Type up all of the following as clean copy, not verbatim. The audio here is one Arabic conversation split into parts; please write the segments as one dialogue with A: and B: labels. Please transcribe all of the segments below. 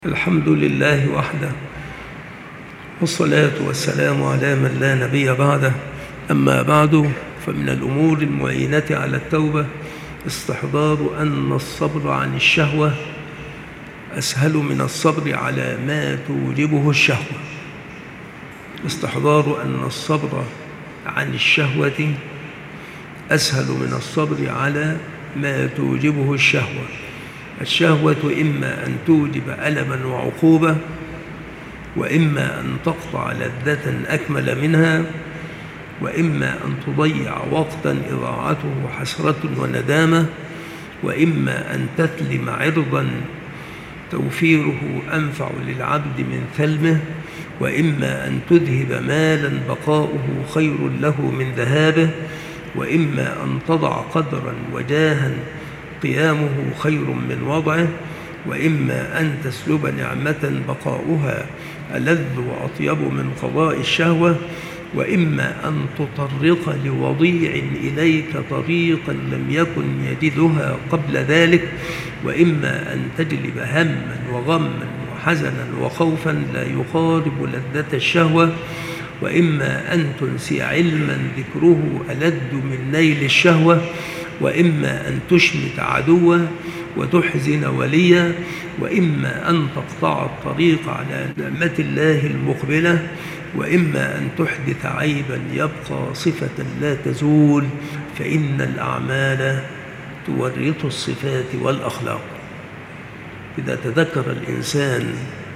A: الحمد لله وحده، والصلاة والسلام على من لا نبي بعده. أما بعد، فمن الأمور المعينة على التوبة استحضار أن الصبر عن الشهوة أسهل من الصبر على ما توجبه الشهوة. استحضار أن الصبر عن الشهوة أسهل من الصبر على ما توجبه الشهوة. الشهوة إما أن توجب ألما وعقوبة، وإما أن تقطع لذة أكمل منها، وإما أن تضيع وقتا إضاعته حسرة وندامة، وإما أن تثلم عرضا توفيره أنفع للعبد من ثلمه، وإما أن تذهب مالا بقاؤه خير له من ذهابه، وإما أن تضع قدرا وجاها قيامه خير من وضعه، وإما أن تسلب نعمة بقاؤها ألذ وأطيب من قضاء الشهوة، وإما أن تطرق لوضيع إليك طريقا لم يكن يجدها قبل ذلك، وإما أن تجلب هما وغما وحزنا وخوفا لا يقارب لذة الشهوة، وإما أن تنسي علما ذكره ألذ من نيل الشهوة، وإما أن تشمت عدوا وتحزن وليا، وإما أن تقطع الطريق على نعمة الله المقبلة، وإما أن تحدث عيبا يبقى صفة لا تزول، فإن الأعمال تورث الصفات والأخلاق. إذا تذكر الإنسان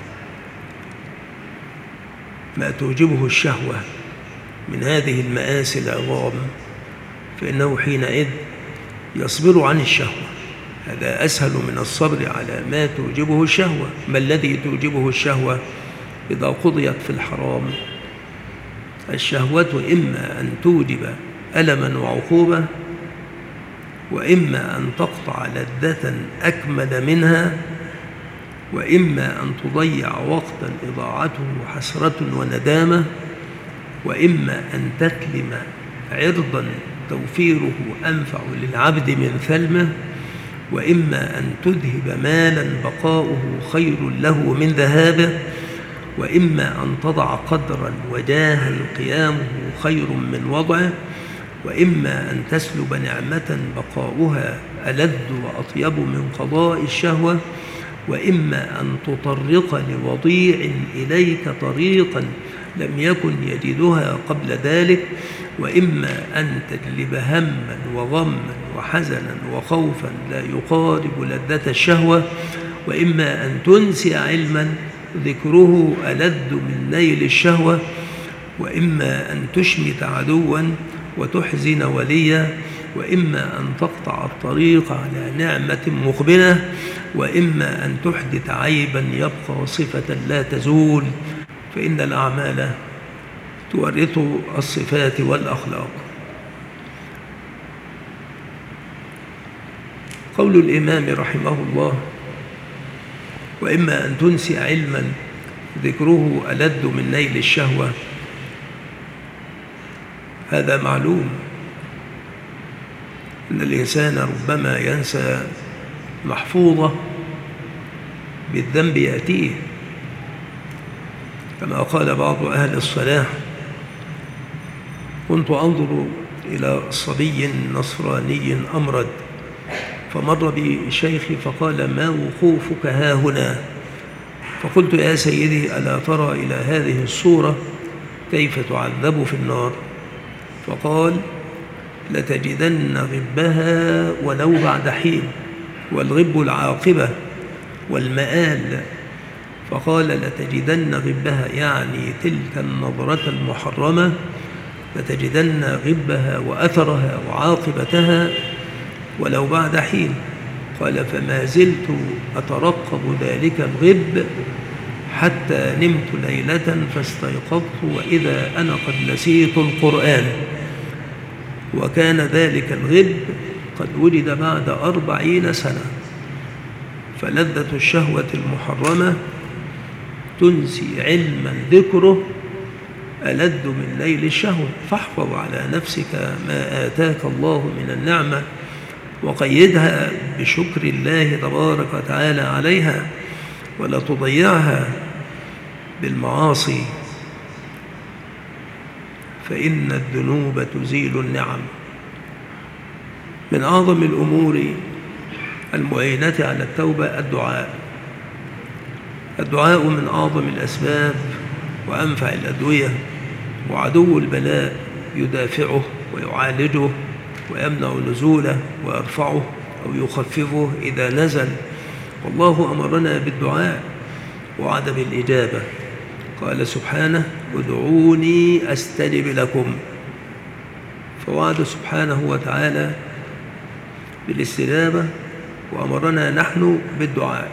A: ما توجبه الشهوة من هذه المآسي العظام فإنه حينئذ يصبر عن الشهوة. هذا أسهل من الصبر على ما توجبه الشهوة. ما الذي توجبه الشهوة؟ إذا قضيت في الحرام الشهوة إما أن توجب ألما وعقوبة، وإما أن تقطع لذة أكمل منها، وإما أن تضيع وقتا إضاعته حسرة وندامة، وإما أن تثلم عرضا توفيره أنفع للعبد من ثلمه، وإما أن تذهب مالا بقاؤه خير له من ذهابه، وإما أن تضع قدرا وجاها قيامه خير من وضعه، وإما أن تسلب نعمة بقاؤها ألذ وأطيب من قضاء الشهوة، وإما أن تطرق لوضيع إليك طريقا لم يكن يجدها قبل ذلك، وإما أن تجلب هما وغما وحزنا وخوفا لا يقارب لذة الشهوة، وإما أن تنسي علما ذكره ألذ من نيل الشهوة، وإما أن تشمت عدوا وتحزن وليا، وإما أن تقطع الطريق على نعمة مقبلة، وإما أن تحدث عيبا يبقى صفة لا تزول، فإن الأعمال تورث الصفات والأخلاق. قول الإمام رحمه الله: وإما أن تنسي علما ذكره ألذ من نيل الشهوة، هذا معلوم أن الإنسان ربما ينسى محفوظة بالذنب يأتيه، كما قال بعض أهل الصلاح: كنت أنظر إلى صبي نصراني أمرد، فمر بي شيخي فقال: ما وقوفك ها هنا؟ فقلت: يا سيدي، ألا ترى إلى هذه الصورة كيف تعذب في النار؟ فقال: لتجدن غبها ولو بعد حين، والغب العاقبة والمآل. فقال: لتجدن غبها، يعني تلك النظرة المحرمة، لتجدن غبها وأثرها وعاقبتها ولو بعد حين. قال: فما زلت أترقب ذلك الغب حتى نمت ليلة فاستيقظت وإذا أنا قد نسيت القرآن. وكان ذلك الغب قد ولد بعد 40 سنة. فلذة الشهوة المحرمة تنسي علما ذكره ألذ من نيل الشهوة. فاحفظ على نفسك ما آتاك الله من النعمة، وقيدها بشكر الله تبارك وتعالى عليها، ولا تضيعها بالمعاصي، فإن الذنوب تزيل النعم. من أعظم الأمور المعينة على التوبة الدعاء من أعظم الأسباب وأنفع الأدوية، وعدو البلاء يدافعه ويعالجه ويمنع نزوله ويرفعه أو يخففه إذا نزل. والله أمرنا بالدعاء وعد بالإجابة، قال سبحانه: ادعوني أستجب لكم. فوعد سبحانه وتعالى بالاستجابة وأمرنا نحن بالدعاء.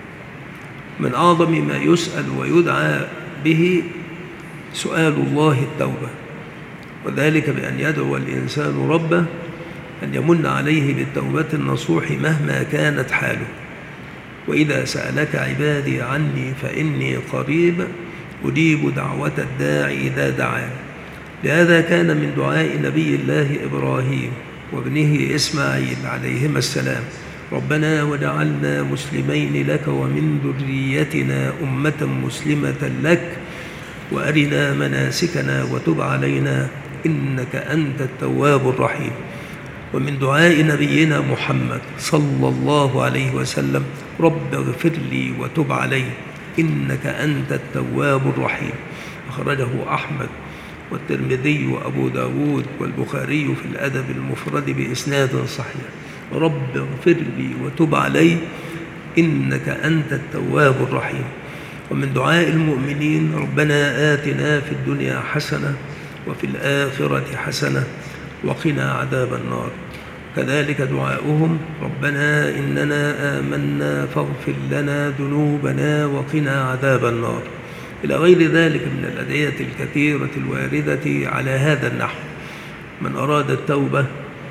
A: من أعظم ما يسأل ويدعى به سؤال الله التوبة، وذلك بأن يدعو الإنسان ربه أن يمن عليه بالتوبة النصوح مهما كانت حاله. وإذا سألك عبادي عني فإني قريب أجيب دعوة الداعي إذا دعان. لهذا كان من دعاء نبي الله إبراهيم وابنه إسماعيل عليهما السلام: ربنا وجعلنا مسلمين لك ومن ذريتنا أمة مسلمة لك وأرنا مناسكنا وتب علينا إنك أنت التواب الرحيم. ومن دعاء نبينا محمد صلى الله عليه وسلم: رب اغفر لي وتب علي إنك أنت التواب الرحيم. أخرجه أحمد والترمذي وأبو داود والبخاري في الأدب المفرد بإسناد صحيح: رب اغفر لي وتب علي إنك أنت التواب الرحيم. ومن دعاء المؤمنين: ربنا آتنا في الدنيا حسنة وفي الآخرة حسنة وقنا عذاب النار. كذلك دعاؤهم: ربنا إننا آمنا فاغفر لنا ذنوبنا وقنا عذاب النار، إلى غير ذلك من الأدعية الكثيرة الواردة على هذا النحو. من أراد التوبة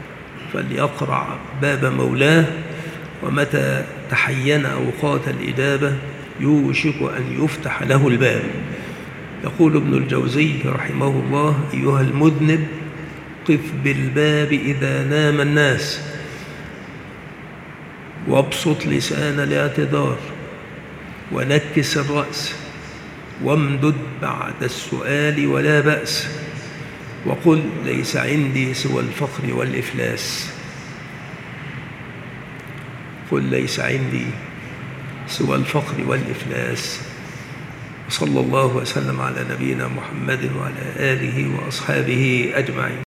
A: فليقرع باب مولاه، ومتى تحين أوقات الإجابة يوشك أن يفتح له الباب. يقول ابن الجوزي رحمه الله: أيها المذنب، قف بالباب إذا نام الناس، وابسط لسان الاعتذار، ونكس الرأس، وامدد بعد السؤال ولا بأس، وقل ليس عندي سوى الفقر والإفلاس. قل ليس عندي سوى الفقر والإفلاس. وصلى الله وسلم على نبينا محمد وعلى آله وأصحابه أجمعين.